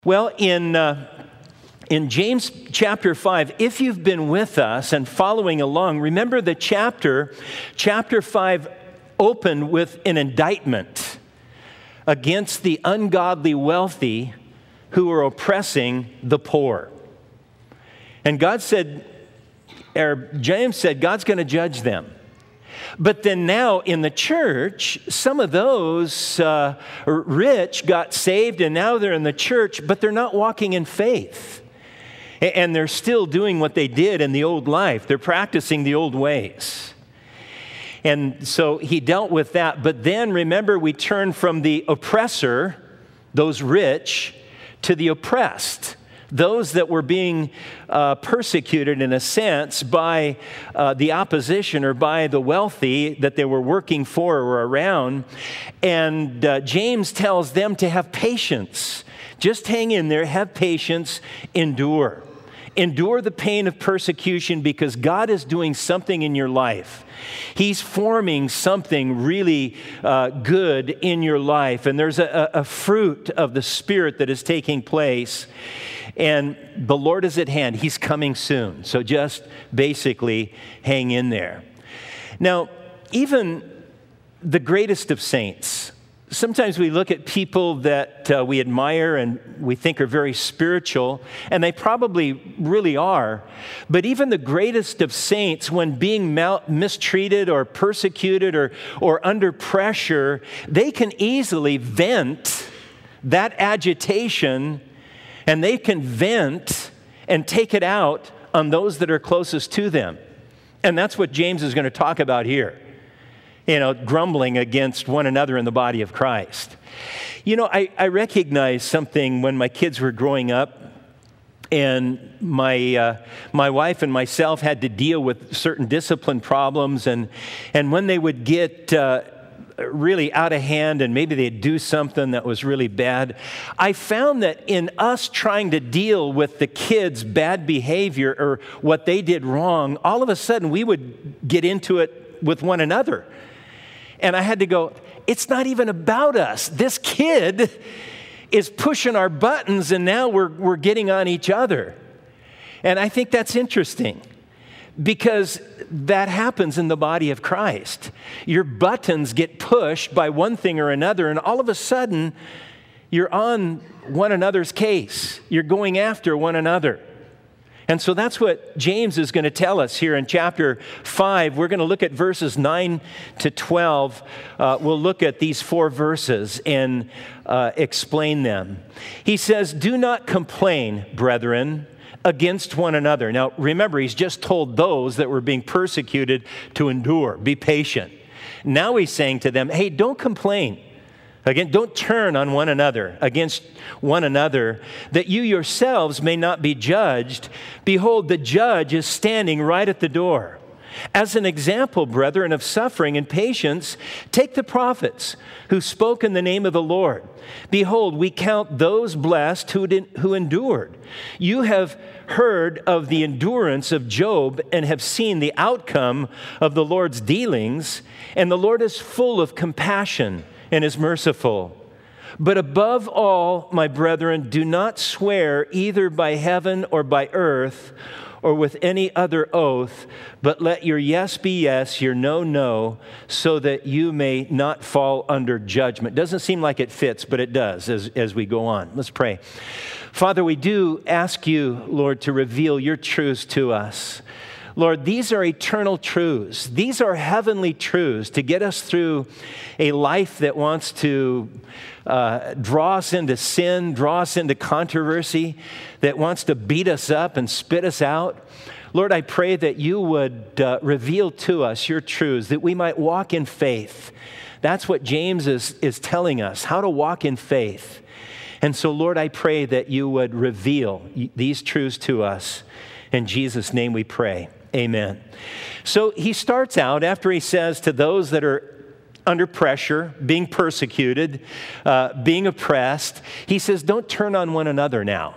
Well, in James chapter 5, if you've been with us and following along, remember the chapter 5 opened with an indictment against the ungodly wealthy who are oppressing the poor. And James said, God's going to judge them. But then now in the church, some of those rich got saved and now they're in the church, but they're not walking in faith. And they're still doing what they did in the old life. They're practicing the old ways. And so he dealt with that. But then remember, we turn from the oppressor, those rich, to the oppressed. Those that were being persecuted in a sense by the opposition or by the wealthy that they were working for or around. And James tells them to have patience. Just hang in there, have patience, endure. Endure the pain of persecution because God is doing something in your life. He's forming something really good in your life. And there's a fruit of the Spirit that is taking place. And the Lord is at hand. He's coming soon. So just basically hang in there. Now, even the greatest of saints, sometimes we look at people that we admire and we think are very spiritual, and they probably really are. But even the greatest of saints, when being mistreated or persecuted or under pressure, they can easily vent that agitation, and they can vent and take it out on those that are closest to them. And that's what James is going to talk about here. Grumbling against one another in the body of Christ. I recognized something when my kids were growing up, and my wife and myself had to deal with certain discipline problems, and when they would get really out of hand and maybe they'd do something that was really bad, I found that in us trying to deal with the kids' bad behavior or what they did wrong, all of a sudden we would get into it with one another. And I had to go, it's not even about us. This kid is pushing our buttons and now we're getting on each other. And I think that's interesting because that happens in the body of Christ. Your buttons get pushed by one thing or another, and all of a sudden you're on one another's case. You're going after one another. And so that's what James is going to tell us here in chapter 5. We're going to look at verses 9 to 12. We'll look at these 4 verses and explain them. He says, "Do not complain, brethren, against one another." Now, remember, he's just told those that were being persecuted to endure, be patient. Now he's saying to them, hey, don't complain. Again, don't turn on one another, against one another, that you yourselves may not be judged. Behold, the judge is standing right at the door. As an example, brethren, of suffering and patience, take the prophets who spoke in the name of the Lord. Behold, we count those blessed who endured. You have heard of the endurance of Job and have seen the outcome of the Lord's dealings, and the Lord is full of compassion and is merciful. But above all, my brethren, do not swear either by heaven or by earth or with any other oath, but let your yes be yes, your no, no, so that you may not fall under judgment. Doesn't seem like it fits, but it does as we go on. Let's pray. Father, we do ask you, Lord, to reveal your truths to us. Lord, these are eternal truths. These are heavenly truths to get us through a life that wants to draw us into sin, draw us into controversy, that wants to beat us up and spit us out. Lord, I pray that you would reveal to us your truths, that we might walk in faith. That's what James is telling us, how to walk in faith. And so, Lord, I pray that you would reveal these truths to us. In Jesus' name we pray. Amen. So he starts out after he says to those that are under pressure, being persecuted, being oppressed, he says, don't turn on one another now.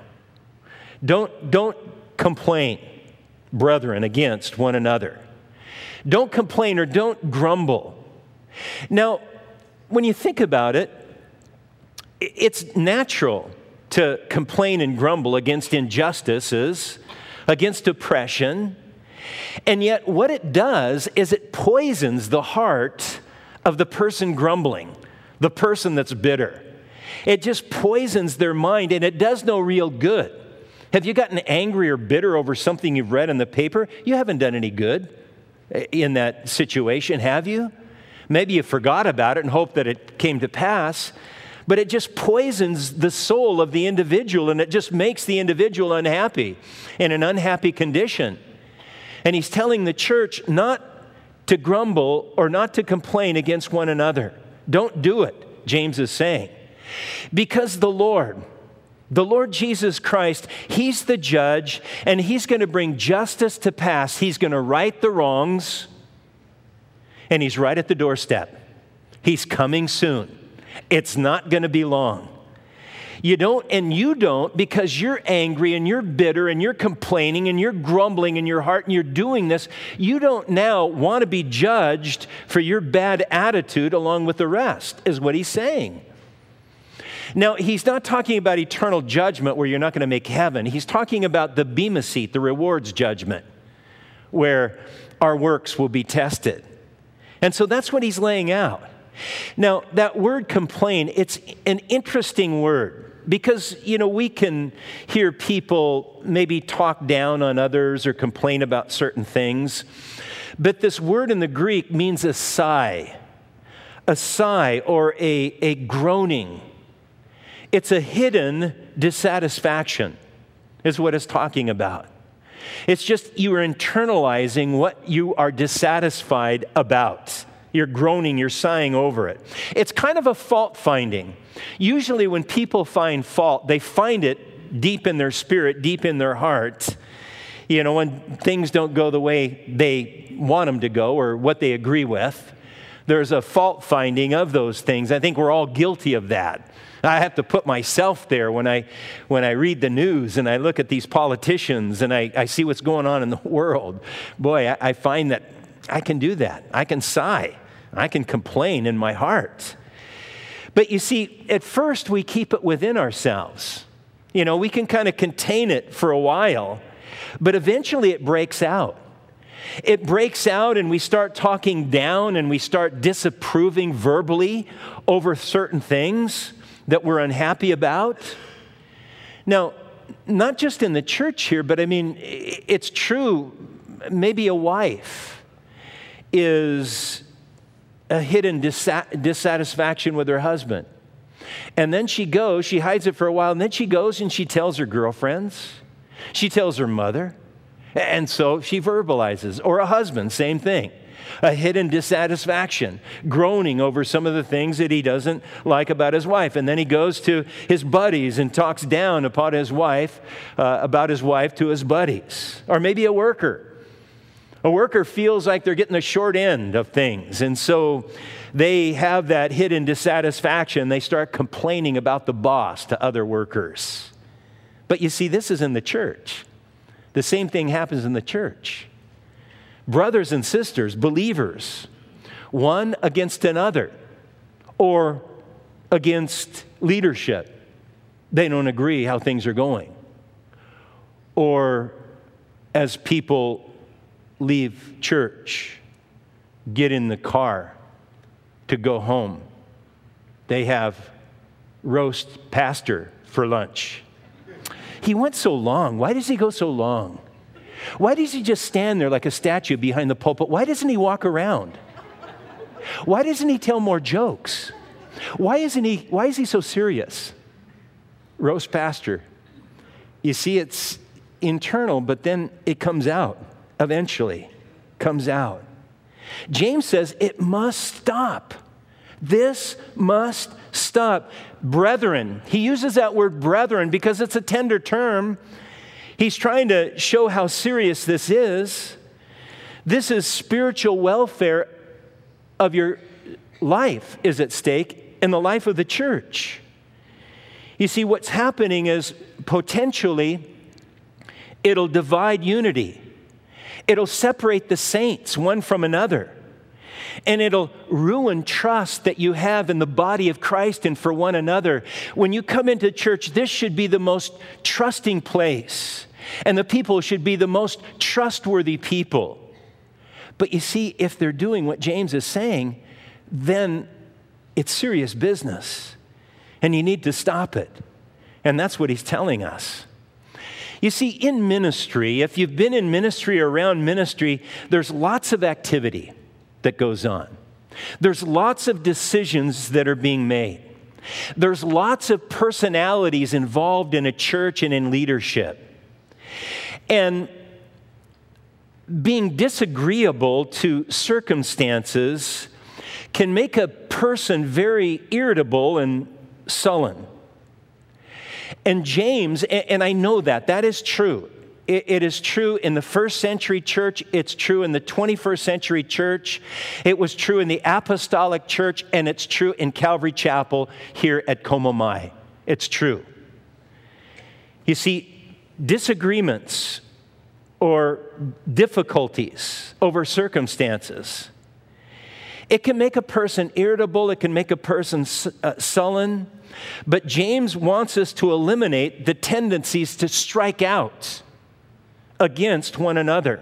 Don't complain, brethren, against one another. Don't complain or don't grumble. Now, when you think about it, it's natural to complain and grumble against injustices, against oppression. And yet what it does is it poisons the heart of the person grumbling, the person that's bitter. It just poisons their mind, and it does no real good. Have you gotten angry or bitter over something you've read in the paper? You haven't done any good in that situation, have you? Maybe you forgot about it and hoped that it came to pass, but it just poisons the soul of the individual, and it just makes the individual unhappy, in an unhappy condition. And he's telling the church not to grumble or not to complain against one another. Don't do it, James is saying. Because the Lord Jesus Christ, He's the judge, and He's going to bring justice to pass. He's going to right the wrongs, and He's right at the doorstep. He's coming soon. It's not going to be long. You don't because you're angry and you're bitter and you're complaining and you're grumbling in your heart and you're doing this. You don't now want to be judged for your bad attitude along with the rest, is what he's saying. Now, he's not talking about eternal judgment where you're not going to make heaven. He's talking about the Bema seat, the rewards judgment, where our works will be tested. And so that's what he's laying out. Now, that word complain, it's an interesting word because, we can hear people maybe talk down on others or complain about certain things. But this word in the Greek means a sigh or a groaning. It's a hidden dissatisfaction is what it's talking about. It's just you are internalizing what you are dissatisfied about. You're groaning, you're sighing over it. It's kind of a fault finding. Usually when people find fault, they find it deep in their spirit, deep in their heart. When things don't go the way they want them to go or what they agree with, there's a fault finding of those things. I think we're all guilty of that. I have to put myself there when I read the news and I look at these politicians and I see what's going on in the world. Boy, I find that I can do that. I can sigh. I can complain in my heart. But you see, at first we keep it within ourselves. We can kind of contain it for a while, but eventually it breaks out. It breaks out and we start talking down and we start disapproving verbally over certain things that we're unhappy about. Now, not just in the church here, but it's true. Maybe a wife is a hidden dissatisfaction with her husband. And then she hides it for a while, and then she goes and she tells her girlfriends. She tells her mother. And so she verbalizes. Or a husband, same thing. A hidden dissatisfaction, groaning over some of the things that he doesn't like about his wife. And then he goes to his buddies and talks down about his wife to his buddies. Or maybe a worker. A worker feels like they're getting the short end of things. And so they have that hidden dissatisfaction. They start complaining about the boss to other workers. But you see, this is in the church. The same thing happens in the church. Brothers and sisters, believers, one against another or against leadership. They don't agree how things are going. Or as people leave church, get in the car to go home, they have roast pastor for lunch. He went so long. Why does he go so long? Why does he just stand there like a statue behind the pulpit? Why doesn't he walk around? Why doesn't he tell more jokes? Why is he so serious? Roast pastor. You see, it's internal, but then it comes out. Eventually comes out. James says it must stop. This must stop. Brethren, he uses that word brethren because it's a tender term. He's trying to show how serious this is. This is spiritual welfare of your life is at stake in the life of the church. You see, what's happening is potentially it'll divide unity. It'll separate the saints one from another. And it'll ruin trust that you have in the body of Christ and for one another. When you come into church, this should be the most trusting place. And the people should be the most trustworthy people. But you see, if they're doing what James is saying, then it's serious business. And you need to stop it. And that's what he's telling us. You see, in ministry, if you've been in ministry or around ministry, there's lots of activity that goes on. There's lots of decisions that are being made. There's lots of personalities involved in a church and in leadership. And being disagreeable to circumstances can make a person very irritable and sullen. And James, and I know that is true. It is true in the first century church. It's true in the 21st century church. It was true in the apostolic church, and it's true in Calvary Chapel here at Komomai. It's true. You see, disagreements or difficulties over circumstances, it can make a person irritable. It can make a person sullen. But James wants us to eliminate the tendencies to strike out against one another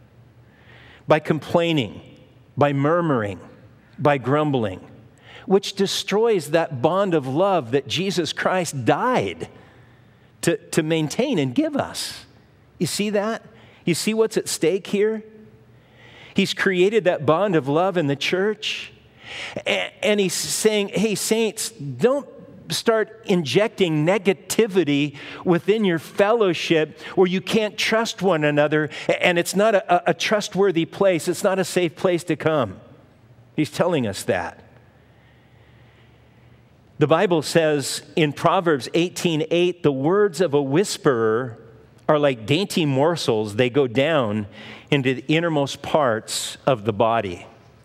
by complaining, by murmuring, by grumbling, which destroys that bond of love that Jesus Christ died to maintain and give us. You see that? You see what's at stake here? He's created that bond of love in the church, and he's saying, hey, saints, don't start injecting negativity within your fellowship where you can't trust one another, and it's not a trustworthy place. It's not a safe place to come. He's telling us that. The Bible says in Proverbs 18:8, the words of a whisperer are like dainty morsels. They go down into the innermost parts of the body.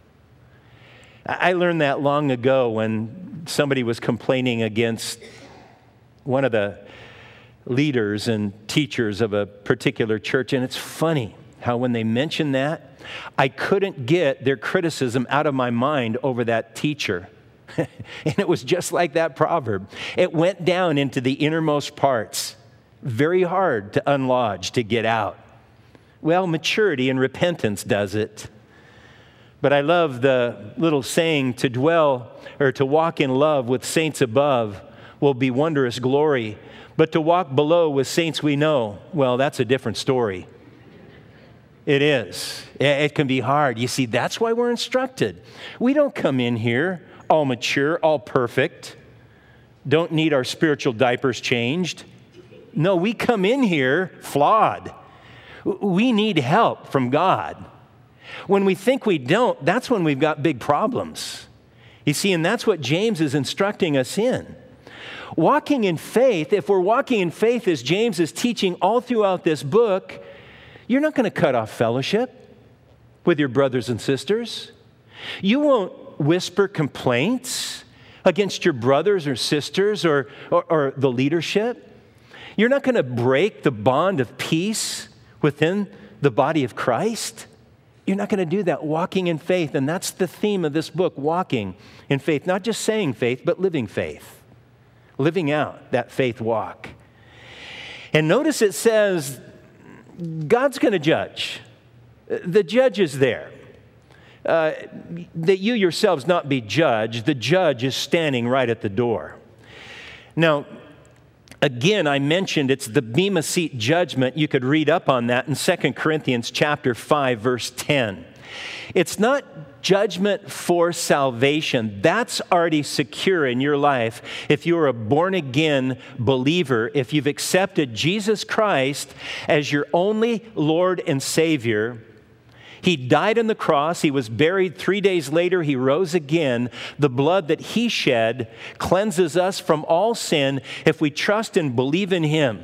I learned that long ago when somebody was complaining against one of the leaders and teachers of a particular church. And it's funny how when they mention that, I couldn't get their criticism out of my mind over that teacher. And it was just like that proverb. It went down into the innermost parts. Very hard to unlodge, to get out. Well, maturity and repentance does it. But I love the little saying, to dwell or to walk in love with saints above will be wondrous glory. But to walk below with saints we know, well, that's a different story. It is. It can be hard. You see, that's why we're instructed. We don't come in here all mature, all perfect, don't need our spiritual diapers changed. No, we come in here flawed. We need help from God. When we think we don't, that's when we've got big problems. You see, and that's what James is instructing us in. Walking in faith, if we're walking in faith as James is teaching all throughout this book, you're not going to cut off fellowship with your brothers and sisters. You won't whisper complaints against your brothers or sisters or the leadership. You're not going to break the bond of peace within the body of Christ. You're not going to do that, walking in faith. And that's the theme of this book, walking in faith. Not just saying faith, but living faith. Living out that faith walk. And notice it says, God's going to judge. The judge is there. That you yourselves not be judged. The judge is standing right at the door. Now, again, I mentioned it's the Bema Seat judgment. You could read up on that in 2 Corinthians chapter 5, verse 10. It's not judgment for salvation. That's already secure in your life. If you're a born-again believer, if you've accepted Jesus Christ as your only Lord and Savior, He died on the cross. He was buried. 3 days later, He rose again. The blood that He shed cleanses us from all sin if we trust and believe in Him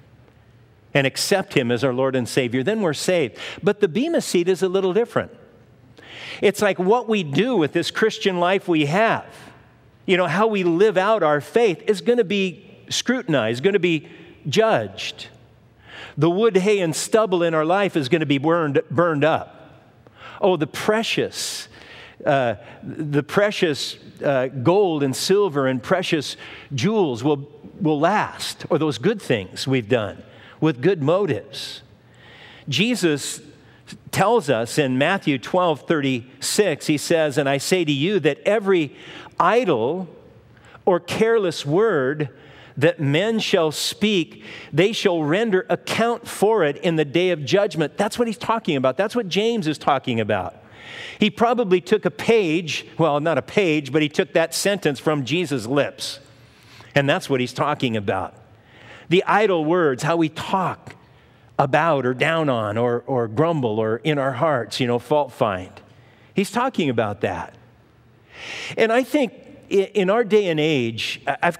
and accept Him as our Lord and Savior. Then we're saved. But the Bema Seat is a little different. It's like what we do with this Christian life we have. You know, how we live out our faith is going to be scrutinized, going to be judged. The wood, hay, and stubble in our life is going to be burned up. Oh, the precious The precious gold and silver and precious jewels will last, or those good things we've done with good motives. Jesus tells us in Matthew 12:36, he says, "And I say to you that every idle or careless word that men shall speak, they shall render account for it in the day of judgment." That's what he's talking about. That's what James is talking about. He probably took a page, well, not a page, but he took that sentence from Jesus' lips. And that's what he's talking about. The idle words, how we talk about or down on or grumble or in our hearts, fault find. He's talking about that. And I think in our day and age, I've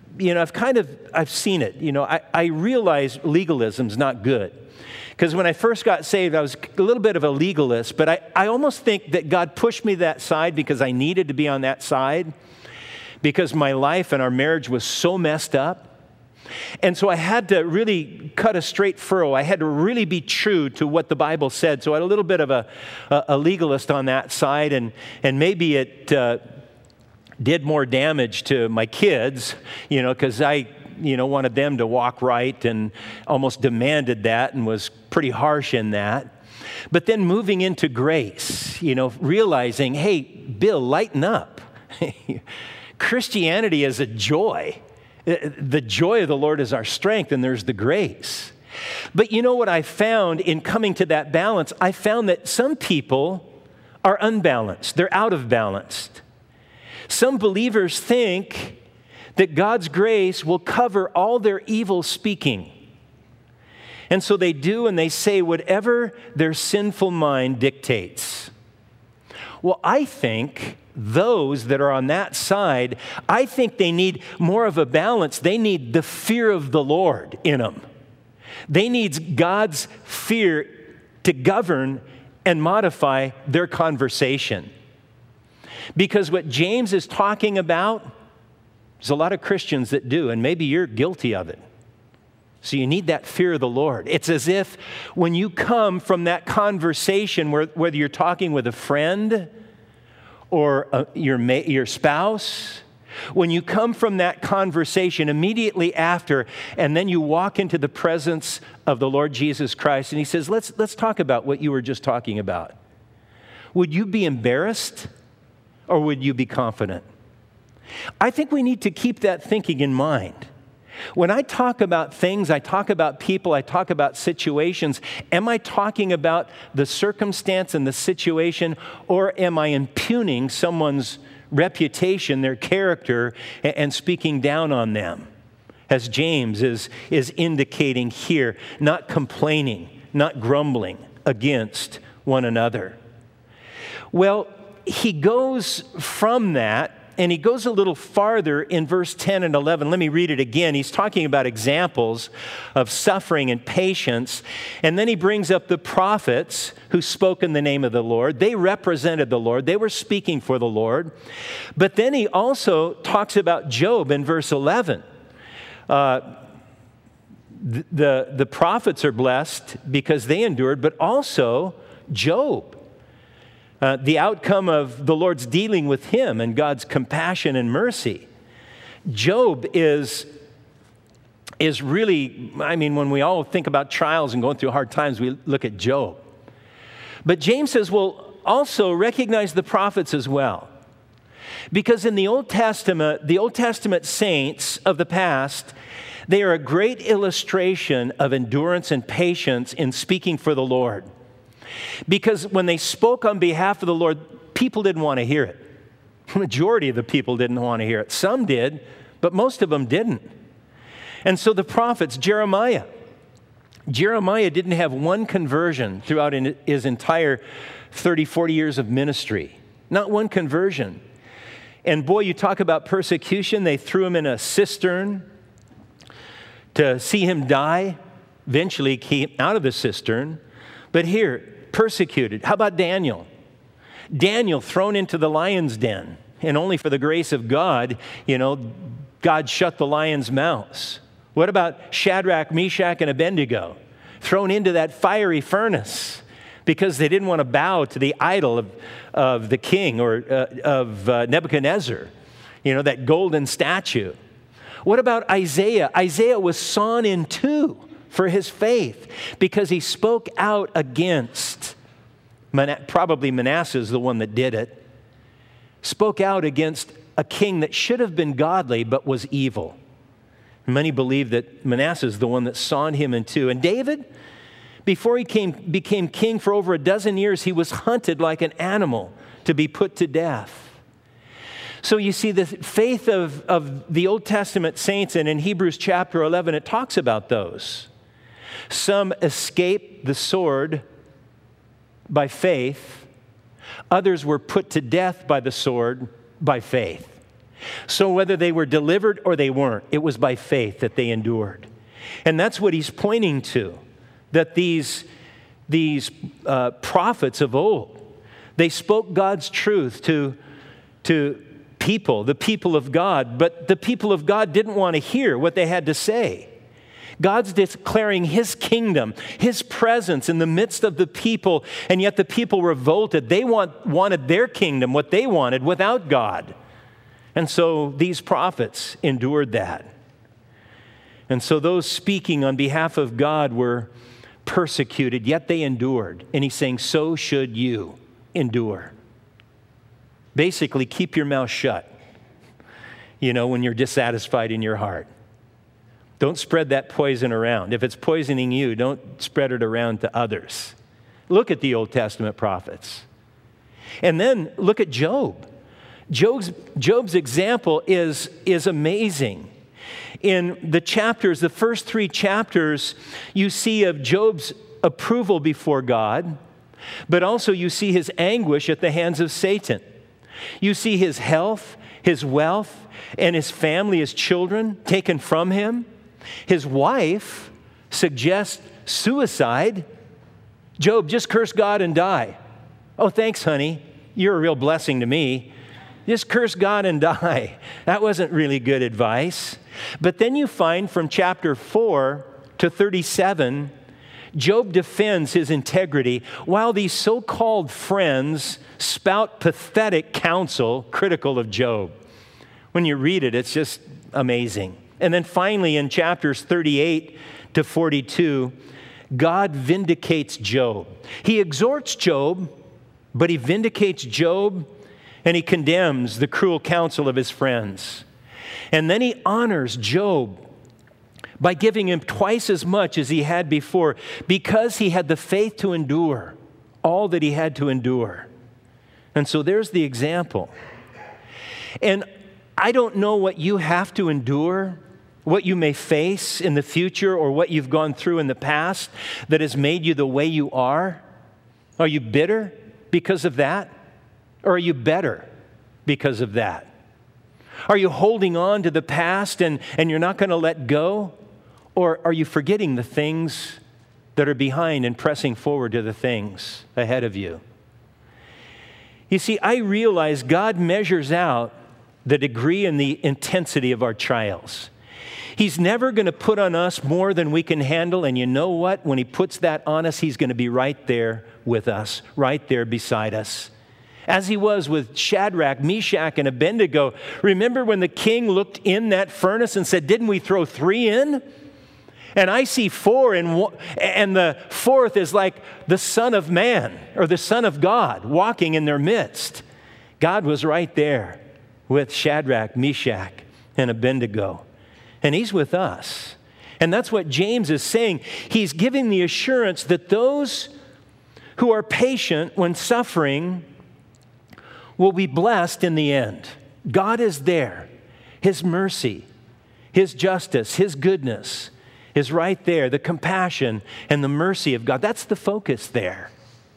seen it. I realize legalism's not good. Because when I first got saved, I was a little bit of a legalist, but I almost think that God pushed me to that side because I needed to be on that side, because my life and our marriage was so messed up. And so I had to really cut a straight furrow. I had to really be true to what the Bible said. So I had a little bit of a legalist on that side, and maybe it did more damage to my kids, because I wanted them to walk right and almost demanded that and was pretty harsh in that. But then moving into grace, realizing, hey, Bill, lighten up. Christianity is a joy. The joy of the Lord is our strength, and there's the grace. But you know what I found in coming to that balance? I found that some people are unbalanced. They're out of balance. Some believers think that God's grace will cover all their evil speaking. And so they do and they say whatever their sinful mind dictates. Well, I think those that are on that side, I think they need more of a balance. They need the fear of the Lord in them. They need God's fear to govern and modify their conversation. Because what James is talking about, there's a lot of Christians that do, and maybe you're guilty of it. So you need that fear of the Lord. It's as if when you come from that conversation, whether you're talking with a friend or your spouse, when you come from that conversation immediately after, and then you walk into the presence of the Lord Jesus Christ, and he says, let's talk about what you were just talking about. Would you be embarrassed or would you be confident? I think we need to keep that thinking in mind. When I talk about things, I talk about people, I talk about situations, am I talking about the circumstance and the situation, or am I impugning someone's reputation, their character, and speaking down on them? As James is indicating here, not complaining, not grumbling against one another. Well, he goes from that, and he goes a little farther in verse 10 and 11. Let me read it again. He's talking about examples of suffering and patience. And then he brings up the prophets who spoke in the name of the Lord. They represented the Lord. They were speaking for the Lord. But then he also talks about Job in verse 11. The prophets are blessed because they endured, but also Job. The outcome of the Lord's dealing with him and God's compassion and mercy. Job is really, when we all think about trials and going through hard times, we look at Job. But James says, well, also recognize the prophets as well. Because in the Old Testament saints of the past, they are a great illustration of endurance and patience in speaking for the Lord. Because when they spoke on behalf of the Lord, people didn't want to hear it. The majority of the people didn't want to hear it. Some did, but most of them didn't. And so the prophets, Jeremiah didn't have one conversion throughout his entire 30, 40 years of ministry. Not one conversion. And boy, you talk about persecution. They threw him in a cistern to see him die. Eventually came out of the cistern. But here, persecuted. How about Daniel? Daniel thrown into the lion's den, and only for the grace of God, God shut the lion's mouths. What about Shadrach, Meshach, and Abednego? Thrown into that fiery furnace because they didn't want to bow to the idol of the king or of Nebuchadnezzar, that golden statue. What about Isaiah? Isaiah was sawn in two for his faith because he spoke out against, probably Manasseh is the one that did it, spoke out against a king that should have been godly but was evil. Many believe that Manasseh is the one that sawed him in two. And David, before he became king for over a dozen years, he was hunted like an animal to be put to death. So you see the faith of the Old Testament saints, and in Hebrews chapter 11, it talks about those. Some escaped the sword by faith. Others were put to death by the sword by faith. So whether they were delivered or they weren't, it was by faith that they endured. And that's what he's pointing to, that these prophets of old, they spoke God's truth to people, the people of God, but the people of God didn't want to hear what they had to say. God's declaring his kingdom, his presence in the midst of the people, and yet the people revolted. They wanted their kingdom, what they wanted, without God. And so these prophets endured that. And so those speaking on behalf of God were persecuted, yet they endured. And he's saying, so should you endure. Basically, keep your mouth shut, when you're dissatisfied in your heart. Don't spread that poison around. If it's poisoning you, don't spread it around to others. Look at the Old Testament prophets. And then look at Job. Job's example is amazing. In the chapters, the first 3 chapters, you see of Job's approval before God, but also you see his anguish at the hands of Satan. You see his health, his wealth, and his family, his children taken from him. His wife suggests suicide. Job, just curse God and die. Oh, thanks, honey. You're a real blessing to me. Just curse God and die. That wasn't really good advice. But then you find from chapter 4 to 37, Job defends his integrity while these so-called friends spout pathetic counsel critical of Job. When you read it, it's just amazing. And then finally in chapters 38 to 42, God vindicates Job. He exhorts Job, but he vindicates Job and he condemns the cruel counsel of his friends. And then he honors Job by giving him twice as much as he had before because he had the faith to endure all that he had to endure. And so there's the example. And I don't know what you have to endure, what you may face in the future, or what you've gone through in the past that has made you the way you are. Are you bitter because of that? Or are you better because of that? Are you holding on to the past and you're not going to let go? Or are you forgetting the things that are behind and pressing forward to the things ahead of you? You see, I realize God measures out the degree and the intensity of our trials. He's never going to put on us more than we can handle. And you know what? When he puts that on us, he's going to be right there with us, right there beside us. As he was with Shadrach, Meshach, and Abednego. Remember when the king looked in that furnace and said, didn't we throw 3 in? And I see 4, and the 4th is like the Son of Man or the Son of God walking in their midst. God was right there with Shadrach, Meshach, and Abednego. And he's with us. And that's what James is saying. He's giving the assurance that those who are patient when suffering will be blessed in the end. God is there. His mercy, His justice, His goodness is right there. The compassion and the mercy of God, that's the focus there.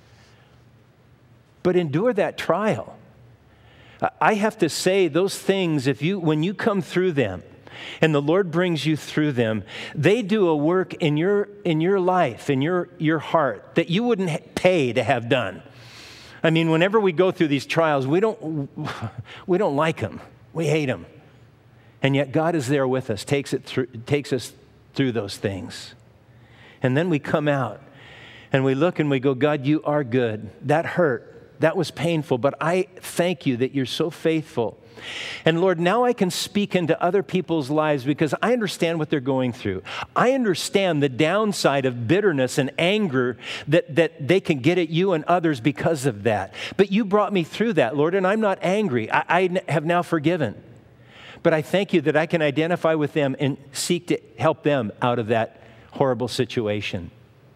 But endure that trial. I have to say those things, when you come through them and the Lord brings you through them, they do a work in your life, in your heart that you wouldn't pay to have done. I mean, whenever we go through these trials, we don't like them. We hate them. And yet God is there with us, takes us through those things. And then we come out And we look and we go, God, you are good. That hurt. That was painful, but I thank you that you're so faithful. And Lord, now I can speak into other people's lives because I understand what they're going through. I understand the downside of bitterness and anger that they can get at you and others because of that. But you brought me through that, Lord, and I'm not angry. I have now forgiven. But I thank you that I can identify with them and seek to help them out of that horrible situation.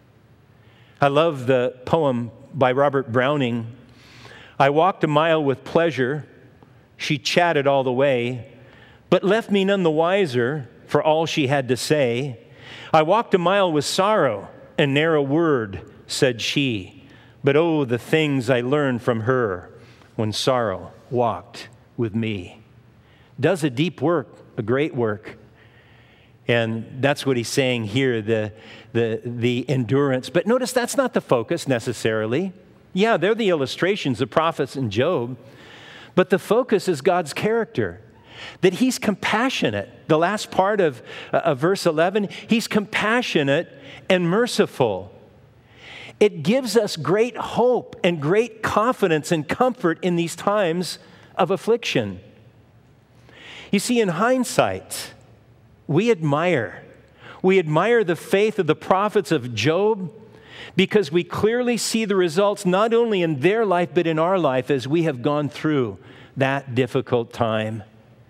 I love the poem by Robert Browning. I walked a mile with pleasure. She chatted all the way, but left me none the wiser for all she had to say. I walked a mile with sorrow, and ne'er a word said she. But oh, the things I learned from her when sorrow walked with me. Does a deep work, a great work. And that's what he's saying here, the endurance. But notice that's not the focus necessarily. Yeah, they're the illustrations, the prophets and Job. But the focus is God's character, that he's compassionate. The last part of verse 11, he's compassionate and merciful. It gives us great hope and great confidence and comfort in these times of affliction. You see, in hindsight, we admire the faith of the prophets of Job because we clearly see the results not only in their life but in our life as we have gone through that difficult time.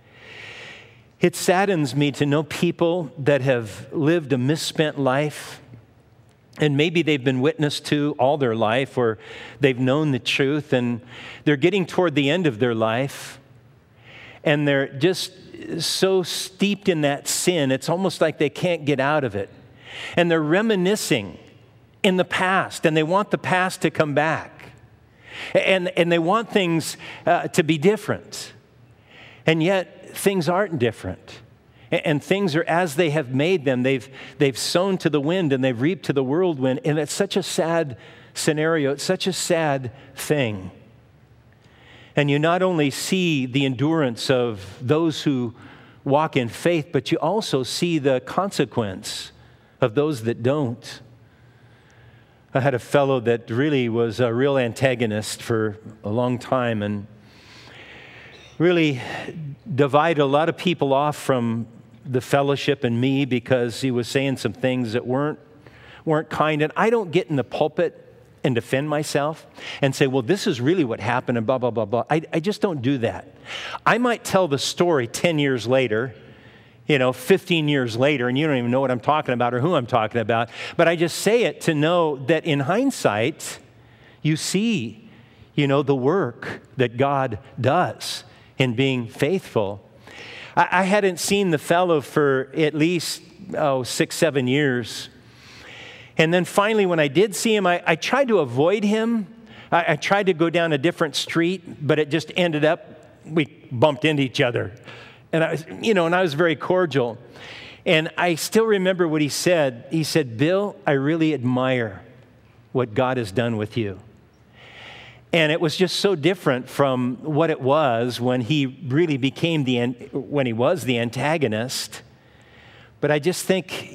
It saddens me to know people that have lived a misspent life, and maybe they've been witnessed to all their life, or they've known the truth, and they're getting toward the end of their life, and they're just so steeped in that sin, it's almost like they can't get out of it. And they're reminiscing in the past, and they want the past to come back. And they want things to be different. And yet, things aren't different. And things are as they have made them. They've sown to the wind and they've reaped to the whirlwind. And it's such a sad scenario. It's such a sad thing. And you not only see the endurance of those who walk in faith, but you also see the consequence of those that don't. I had a fellow that really was a real antagonist for a long time and really divided a lot of people off from the fellowship and me because he was saying some things that weren't kind. And I don't get in the pulpit and defend myself and say, well, this is really what happened and blah, blah, blah, blah. I just don't do that. I might tell the story 10 years later, 15 years later, and you don't even know what I'm talking about or who I'm talking about. But I just say it to know that in hindsight, you see, the work that God does in being faithful. I hadn't seen the fellow for at least 6-7 years. And then finally, when I did see him, I tried to avoid him. I tried to go down a different street, but it just ended up, we bumped into each other. And I was very cordial. And I still remember what he said. He said, Bill, I really admire what God has done with you. And it was just so different from what it was when he really became when he was the antagonist. But I just think,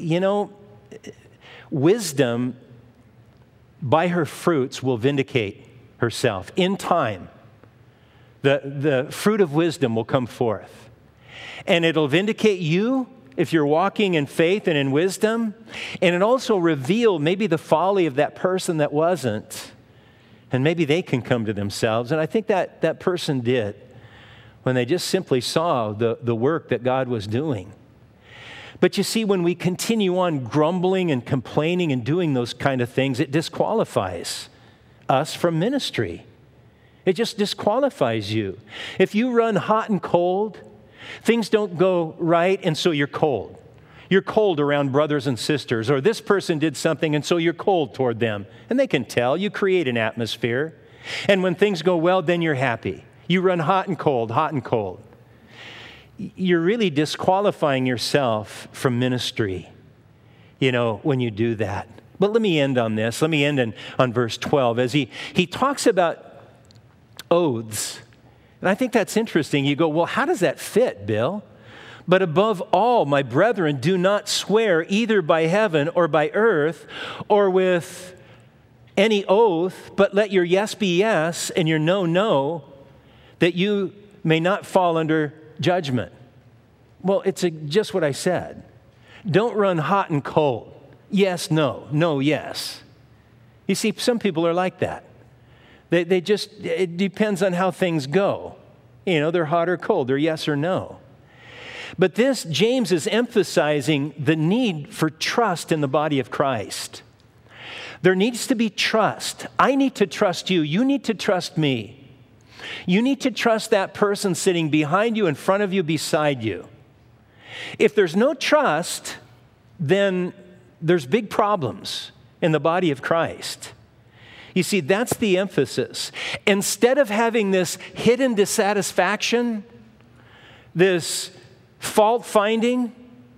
wisdom by her fruits will vindicate herself. In time, the fruit of wisdom will come forth. And it'll vindicate you if you're walking in faith and in wisdom. And it also reveal maybe the folly of that person that wasn't. And maybe they can come to themselves. And I think that person did when they just simply saw the work that God was doing. But you see, when we continue on grumbling and complaining and doing those kind of things, it disqualifies us from ministry. It just disqualifies you. If you run hot and cold, things don't go right, and so you're cold. You're cold around brothers and sisters, or this person did something, and so you're cold toward them. And they can tell. You create an atmosphere. And when things go well, then you're happy. You run hot and cold, hot and cold. You're really disqualifying yourself from ministry, when you do that. But let me end on this. Let me end on verse 12 as he talks about oaths. And I think that's interesting. You go, well, how does that fit, Bill? But above all, my brethren, do not swear either by heaven or by earth or with any oath, but let your yes be yes and your no, no, that you may not fall under judgment. Well, it's just what I said. Don't run hot and cold. Yes, no, no, yes. You see, some people are like that. They just, it depends on how things go. You know, they're hot or cold, they're yes or no. But this, James is emphasizing the need for trust in the body of Christ. There needs to be trust. I need to trust you. You need to trust me. You need to trust that person sitting behind you, in front of you, beside you. If there's no trust, then there's big problems in the body of Christ. You see, that's the emphasis. Instead of having this hidden dissatisfaction, this fault finding,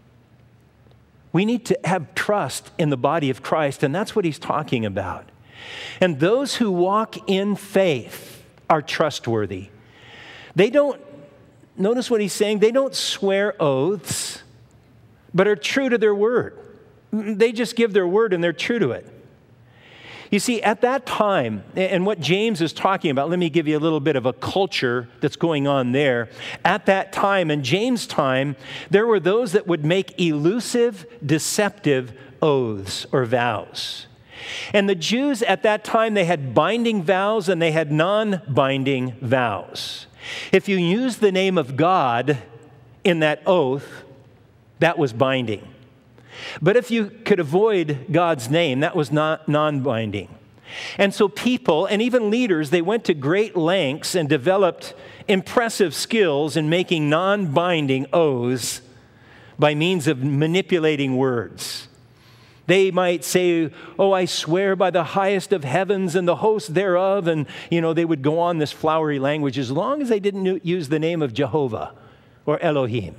we need to have trust in the body of Christ, and that's what he's talking about. And those who walk in faith are trustworthy. They don't, notice what he's saying, they don't swear oaths, but are true to their word. They just give their word and they're true to it. You see, at that time, and what James is talking about, let me give you a little bit of a culture that's going on there. At that time, in James' time, there were those that would make elusive, deceptive oaths or vows. And the Jews at that time, they had binding vows and they had non-binding vows. If you used the name of God in that oath, that was binding. But if you could avoid God's name, that was not non-binding. And so people, and even leaders, they went to great lengths and developed impressive skills in making non-binding oaths by means of manipulating words. They might say, oh, I swear by the highest of heavens and the host thereof. And, they would go on this flowery language as long as they didn't use the name of Jehovah or Elohim.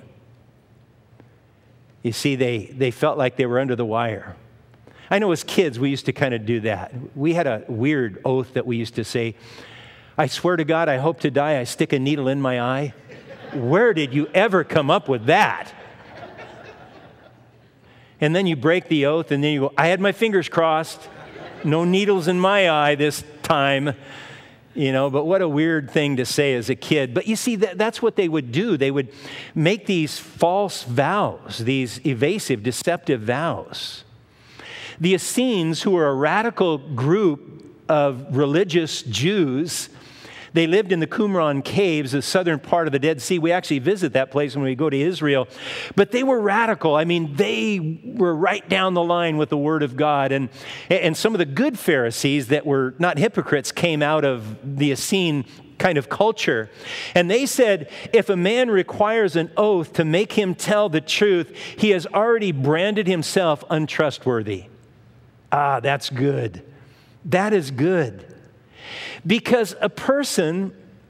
You see, they felt like they were under the wire. I know as kids, we used to kind of do that. We had a weird oath that we used to say, I swear to God, I hope to die, I stick a needle in my eye. Where did you ever come up with that? And then you break the oath, and then you go, I had my fingers crossed. No needles in my eye this time. But what a weird thing to say as a kid. But you see, that's what they would do. They would make these false vows, these evasive, deceptive vows. The Essenes, who were a radical group of religious Jews, they lived in the Qumran caves, the southern part of the Dead Sea. We actually visit that place when we go to Israel. But they were radical. I mean, they were right down the line with the Word of God. And some of the good Pharisees that were not hypocrites came out of the Essene kind of culture. And they said, if a man requires an oath to make him tell the truth, he has already branded himself untrustworthy. Ah, that's good. That is good. Because a person,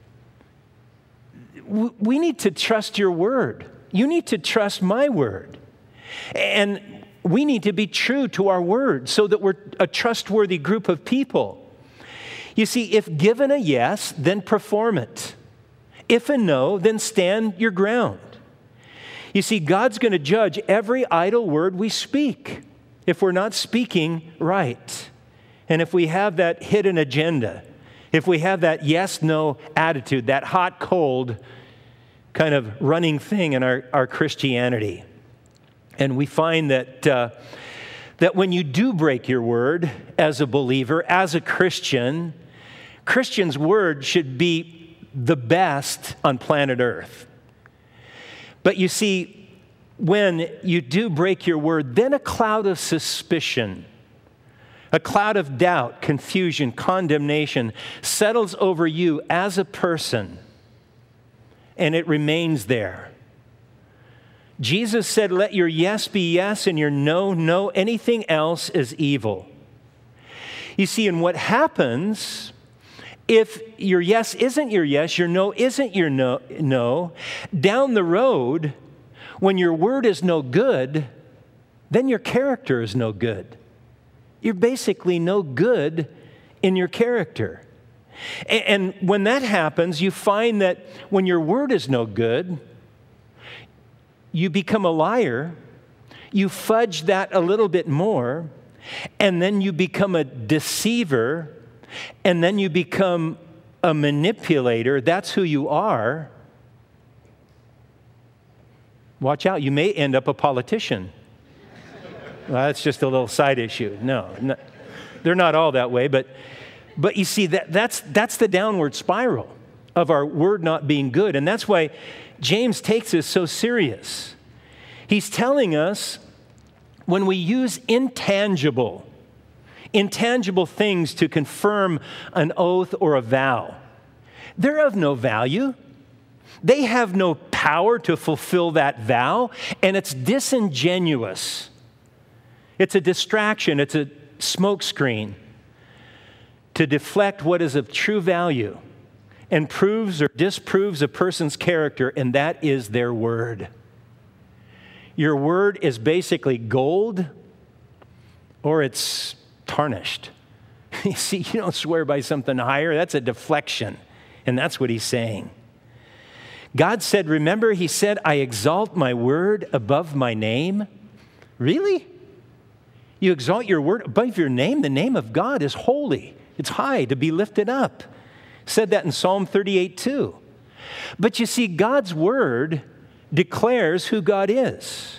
we need to trust your word. You need to trust my word. And we need to be true to our word so that we're a trustworthy group of people. You see, if given a yes, then perform it. If a no, then stand your ground. You see, God's going to judge every idle word we speak if we're not speaking right. And if we have that hidden agenda, if we have that yes-no attitude, that hot-cold kind of running thing in our Christianity. And we find that when you do break your word as a believer, as a Christian, Christian's word should be the best on planet Earth. But you see, when you do break your word, then a cloud of suspicion, a cloud of doubt, confusion, condemnation settles over you as a person, and it remains there. Jesus said, let your yes be yes and your no, no. Anything else is evil. You see, and what happens if your yes isn't your yes, your no isn't your no, down the road, when your word is no good, then your character is no good. You're basically no good in your character. And when that happens, you find that when your word is no good, you become a liar, you fudge that a little bit more, and then you become a deceiver, and then you become a manipulator, that's who you are, watch out, you may end up a politician. Well, that's just a little side issue. No, they're not all that way, but you see, that's the downward spiral of our word not being good. And that's why James takes this so serious. He's telling us when we use intangible things to confirm an oath or a vow, they're of no value. They have no power to fulfill that vow, and it's disingenuous. It's a distraction. It's a smokescreen to deflect what is of true value and proves or disproves a person's character, and that is their word. Your word is basically gold or it's tarnished. You see, you don't swear by something higher. That's a deflection, and that's what he's saying. God said, remember, he said, I exalt my word above my name. Really? You exalt your word above your name? The name of God is holy. It's high to be lifted up. Said that in Psalm 38 too. But you see, God's word declares who God is.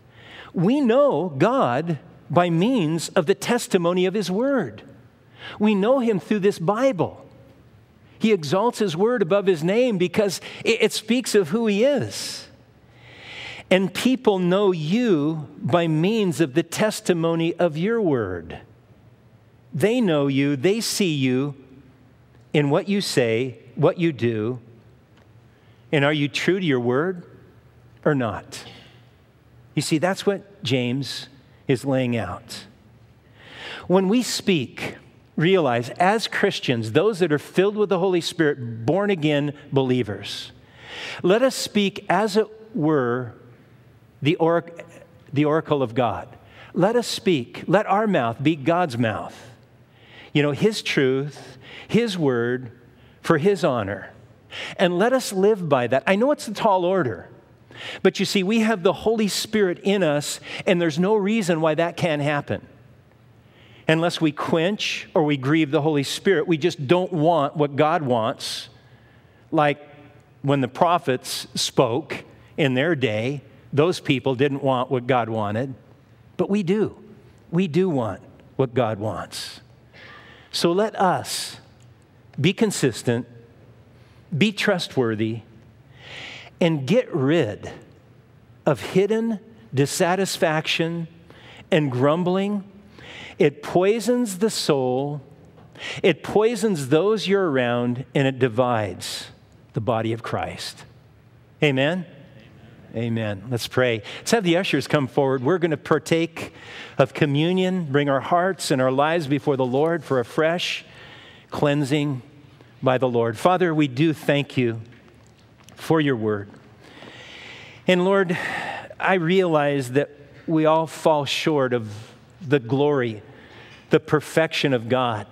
We know God by means of the testimony of his word. We know him through this Bible. He exalts his word above his name because it speaks of who he is. And people know you by means of the testimony of your word. They know you, they see you in what you say, what you do. And are you true to your word or not? You see, that's what James is laying out. When we speak, realize as Christians, those that are filled with the Holy Spirit, born again believers, let us speak as it were the oracle of God. Let us speak. Let our mouth be God's mouth. You know, his truth, his word for his honor. And let us live by that. I know it's a tall order, but you see, we have the Holy Spirit in us, and there's no reason why that can't happen. Unless we quench or we grieve the Holy Spirit, we just don't want what God wants. Like when the prophets spoke in their day, those people didn't want what God wanted, but we do. We do want what God wants. So let us be consistent, be trustworthy, and get rid of hidden dissatisfaction and grumbling. It poisons the soul, it poisons those you're around, and it divides the body of Christ. Amen? Amen. Let's pray. Let's have the ushers come forward. We're going to partake of communion, bring our hearts and our lives before the Lord for a fresh cleansing by the Lord. Father, we do thank you for your word. And Lord, I realize that we all fall short of the glory, the perfection of God.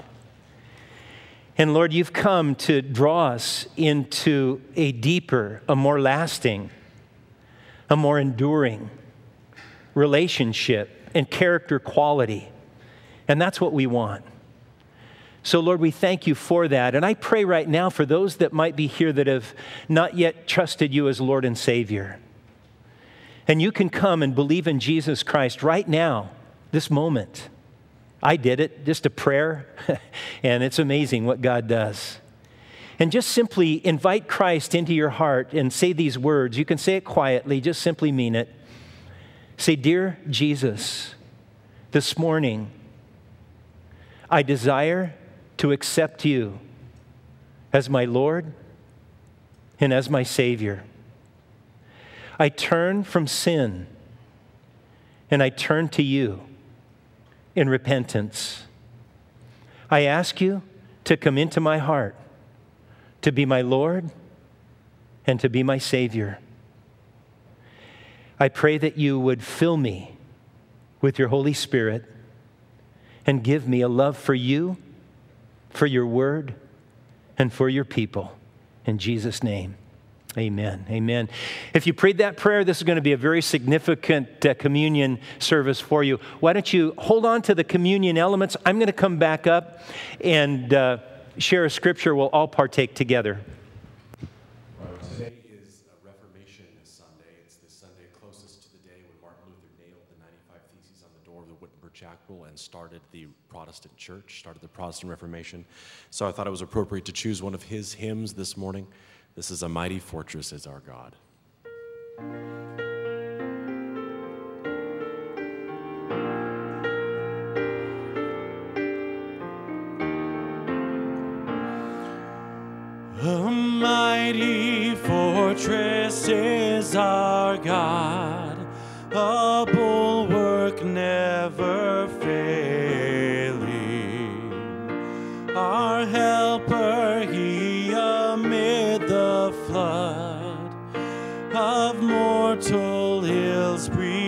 And Lord, you've come to draw us into a deeper, a more lasting, a more enduring relationship and character quality. And that's what we want. So Lord, we thank you for that. And I pray right now for those that might be here that have not yet trusted you as Lord and Savior. And you can come and believe in Jesus Christ right now, this moment. I did it, just a prayer, and it's amazing what God does. And just simply invite Christ into your heart and say these words. You can say it quietly, just simply mean it. Say, Dear Jesus, this morning, I desire to accept you as my Lord and as my Savior. I turn from sin and I turn to you in repentance. I ask you to come into my heart, to be my Lord and to be my Savior. I pray that you would fill me with your Holy Spirit and give me a love for you, for your word, and for your people. In Jesus' name, Amen. Amen. If you prayed that prayer, this is going to be a very significant communion service for you. Why don't you hold on to the communion elements? I'm going to come back up and share a scripture. We'll all partake together. Today is Reformation Sunday. It's the Sunday closest to the day when Martin Luther nailed the 95 Theses on the door of the Wittenberg Chapel and started the Protestant church, started the Protestant Reformation. So I thought it was appropriate to choose one of his hymns this morning. This is "A Mighty Fortress is Our God." A mighty fortress is our God, a bulwark never failing. Our helper, he amid the flood of mortal ills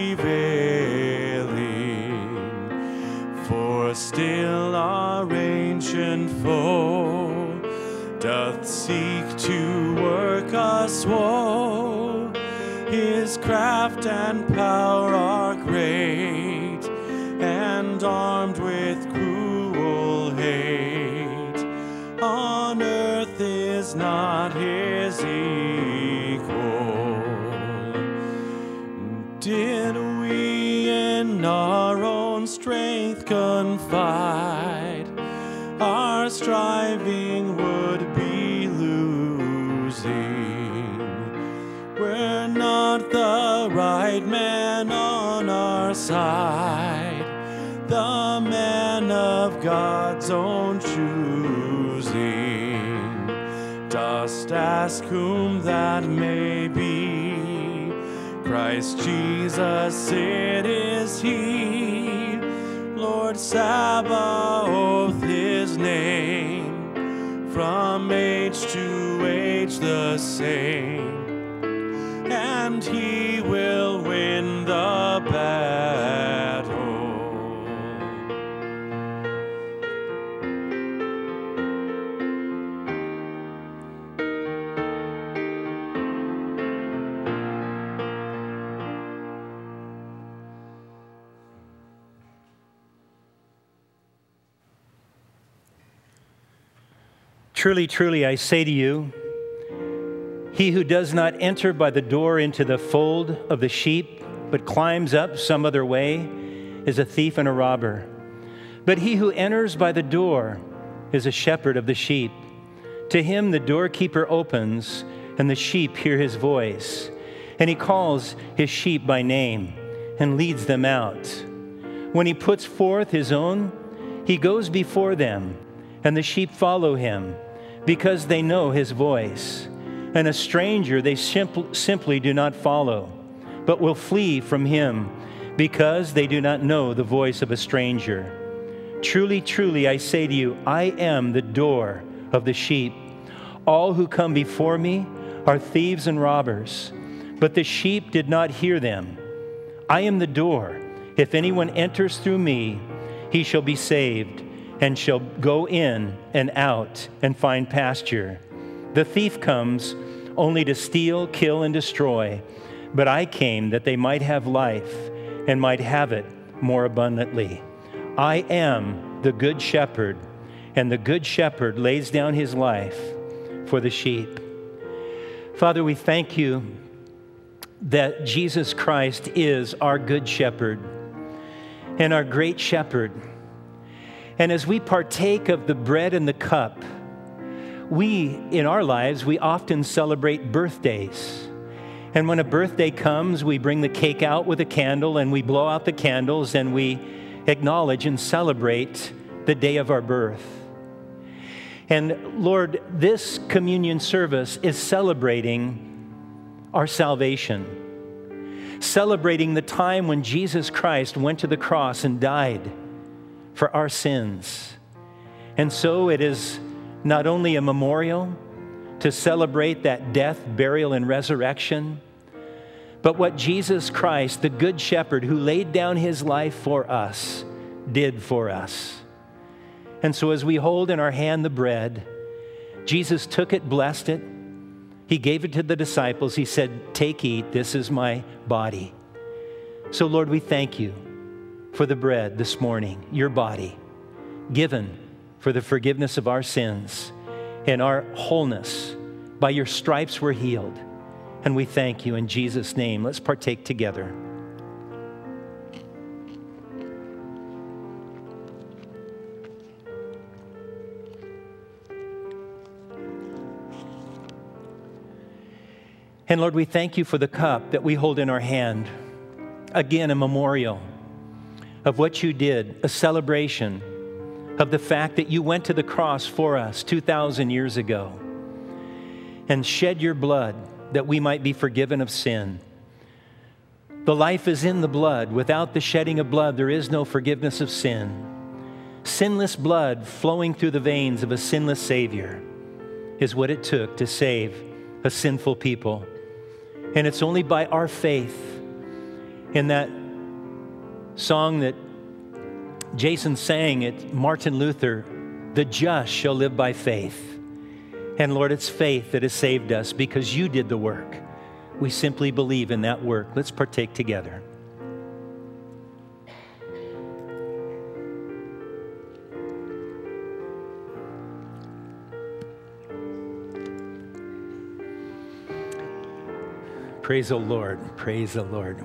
prevailing. For still our ancient foe doth seek to work us woe. His craft and power are great, and armed with cruel hate. On earth is not his equal. Did we in our own strength confide, our striving would be losing. We're not the right man on our side, the man of God's own choosing. Dost ask whom that may be? Christ Jesus, it is he. Lord Sabaoth, his name, from age to age the same, and he will win the battle. Truly, truly, I say to you, he who does not enter by the door into the fold of the sheep, but climbs up some other way, is a thief and a robber. But he who enters by the door is a shepherd of the sheep. To him the doorkeeper opens, and the sheep hear his voice. And he calls his sheep by name and leads them out. When he puts forth his own, he goes before them, and the sheep follow him, because they know his voice. And a stranger they simply do not follow, but will flee from him, because they do not know the voice of a stranger. Truly, truly, I say to you, I am the door of the sheep. All who come before me are thieves and robbers, but the sheep did not hear them. I am the door. If anyone enters through me, he shall be saved, and shall go in and out and find pasture. The thief comes only to steal, kill, and destroy, but I came that they might have life and might have it more abundantly. I am the good shepherd, and the good shepherd lays down his life for the sheep. Father, we thank you that Jesus Christ is our good shepherd and our great shepherd. And as we partake of the bread and the cup, in our lives, we often celebrate birthdays. And when a birthday comes, we bring the cake out with a candle, and we blow out the candles, and we acknowledge and celebrate the day of our birth. And Lord, this communion service is celebrating our salvation, celebrating the time when Jesus Christ went to the cross and died for our sins. And so it is not only a memorial to celebrate that death, burial, and resurrection, but what Jesus Christ, the Good Shepherd who laid down his life for us, did for us. And so as we hold in our hand the bread, Jesus took it, blessed it, He gave it to the disciples. He said, take, eat, this is my body. So Lord, we thank you for the bread this morning, your body, given for the forgiveness of our sins and our wholeness. By your stripes we're healed. And we thank you in Jesus' name. Let's partake together. And Lord, we thank you for the cup that we hold in our hand. Again, a memorial of what you did, a celebration of the fact that you went to the cross for us 2,000 years ago and shed your blood that we might be forgiven of sin. The life is in the blood. Without the shedding of blood, there is no forgiveness of sin. Sinless blood flowing through the veins of a sinless Savior is what it took to save a sinful people. And it's only by our faith in that song that Jason sang at Martin Luther, the just shall live by faith. And Lord, it's faith that has saved us because you did the work. We simply believe in that work. Let's partake together. Praise the Lord. Praise the Lord.